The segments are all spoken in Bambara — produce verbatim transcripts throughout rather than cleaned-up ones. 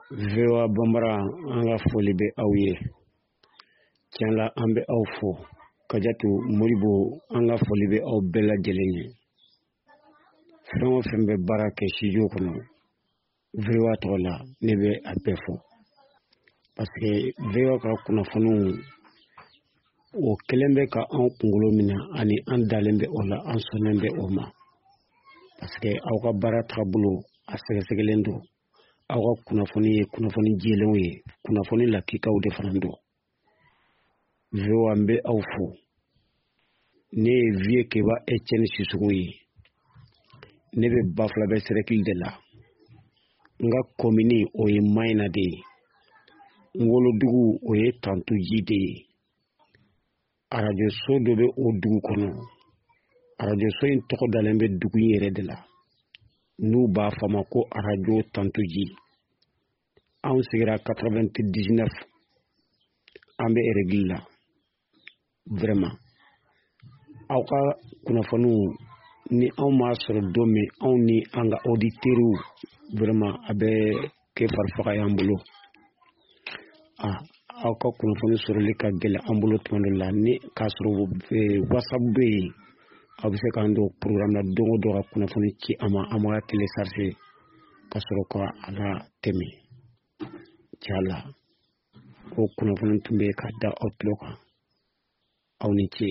Vewa Bambara an ka foli bɛ aw ye. Tiɲɛ la an bɛ aw fo. Kajatu Moribo an ka foli bɛ aw bɛɛ lajɛlen ye. Fɛn o fɛn bɛ baara kɛ studio kɔnɔ Vewa tɔgɔ la ne bɛ a bɛɛ fɔ. Parce que Vewa ka kunnafoniw o kelen bɛ ka an kunkolo minɛ ani an dalen bɛ o la an sɔnnen bɛ o ma. Parce que aw ka baara taabolo a sɛgɛsɛgɛlen don. Aw ka kunnafoni ye kunnafoni jɛlenw ye, kunnafoni lakikaw de fana don. Vewa n bɛ aw fo. Ne ye Vie Keba Etienne Sissogo ye. Ne bɛ Bafulabɛ Cercle de la. N ka commune o ye Mayina de ye. N wolodugu o ye Tantuji de ye. Radio so dɔ bɛ o dugu kɔnɔ. Radio so in tɔgɔ dalen bɛ dugu in yɛrɛ de la. N'u b'a fɔ ma ko Radio Tantuji. Anw sigira quatre-vingt-dix-neuf. An bɛ règle la. Vraiment. Aw ka kunnafoniw ni anw m'a sɔrɔ don min anw ni an ka auditeurs vraiment a bɛ kɛ farifaga y'an bolo. Ah, aw ka kunnafoni sɔrɔli ka gɛlɛn an bolo tuma dɔ la ni k'a sɔrɔ WhatsApp bɛ yen aw bɛ se k'an don programme la don o don ka kunnafoni ci a ma an b'a télécharger ka sɔrɔ ka a la tɛmɛ. Tiɲɛ la o kunnafoni tun bɛ ka da aw tulo kan. Aw ni ce.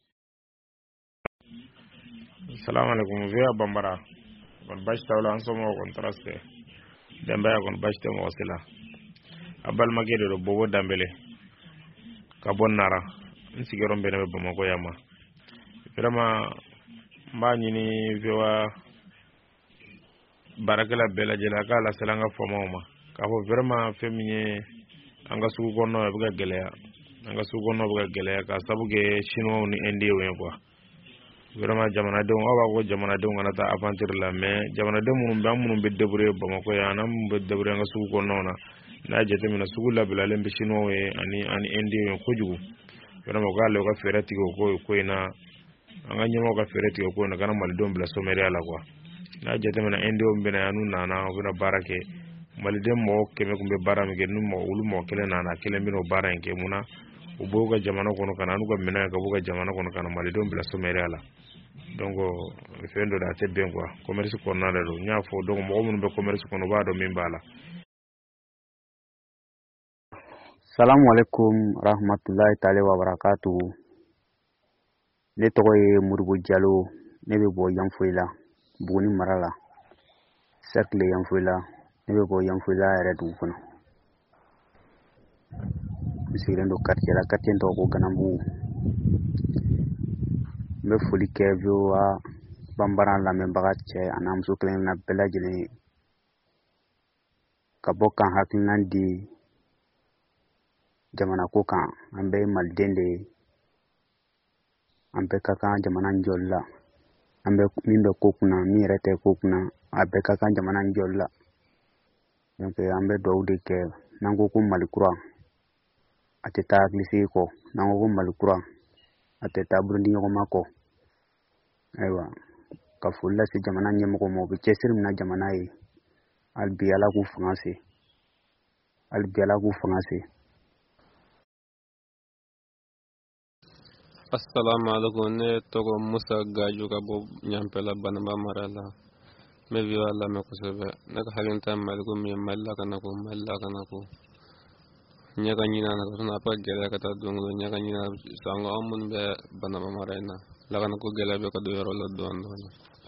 Assalamu alaikum. Vewa Bambara. Kon bashta wala an somo kon traste. Dembaya kon bashta mo wasila. Abal magede do bobo dambele. Ka bon nara. Nsigeron bene be Bamako yama. Vraiment mba nyini Vewa barakala bela jela kala selanga fomoma. Ka fo vraiment feminye anga sugu kono e buga geleya. Anga sugu kono buga geleya ka sabuge chinois ni indie wen quoi. Vraiment jamana de on va ko jamana de on ta aventure la mais jamana de mun ba mun be débrouiller Bamako ya na mun be débrouiller nga sugu kono na na jete mina sugu la bila lembe chinois we ani ani indie wen ko jugu. Vraiment ko ale ko fere tigo ko ko ina anga nyamo ka fere tigo ko na kana mal dom bila someria la quoi. Na jete mina indie on bena anu na na ko na barake malide mo keme kumbe bara mi genu mo ulu mo kele na na kele mino bara nke muna uboga jamana kono kana anu ko mena ka buga jamana kono kana malide on bila someria la. Donc fendo da te ben quoi commerce ko na le do nya fo donc mo mun be commerce ko no ba do min bala. Assalamu alaikum rahmatullahi ta'ala wa barakatuh. Ne tɔgɔ ye Modibo Diallo ne bɛ bɔ Yanfoyila Buguni mara la cercle Yanfoyila ne bɛ bɔ Yanfoyila yɛrɛ dugu kɔnɔ. N sigilen don quartier la quartier tɔgɔ ko Ganambugu. N bɛ foli kɛ Vewa Bambara lamɛnbaga cɛ ani muso kelen na bɛɛ lajɛlen ye ka bɔ kan hakilina di jamana ko kan an bɛ maliden de ye an bɛɛ ka kan jamana jɔli la an bɛ min bɛ ko kunna min yɛrɛ tɛ ko kunna a bɛɛ ka kan jamana jɔli la. Donc an bɛ dugawu de kɛ n'an ko ko Mali kura a tɛ taa hakilisigi kɔ n'an ko ko Mali kura a tɛ taa burundi ɲɔgɔnma kɔ. Ayiwa ka foli lase jamana ɲɛmɔgɔ ma u bɛ cɛsiri min na jamana ye hali bi Ala k'u fanga se hali bi Ala k'u fanga se. Assalamu alaikum. Ne tɔgɔ Musa Gaju ka bɔ Ɲampɛla Banaba mara la. N bɛ Vewa lamɛn kosɛbɛ. Ne ka hakilinata ye Mali ko min ye Mali la ka na ko Mali la ka na ko ɲɛ ka ɲin'a na ka a pa gɛlɛya ka taa don o don ɲɛ ka ɲin'a sanko an minnu bɛ Banaba mara in na lakana ko gɛlɛya bɛ ka don yɔrɔ la dɔɔnin dɔɔnin.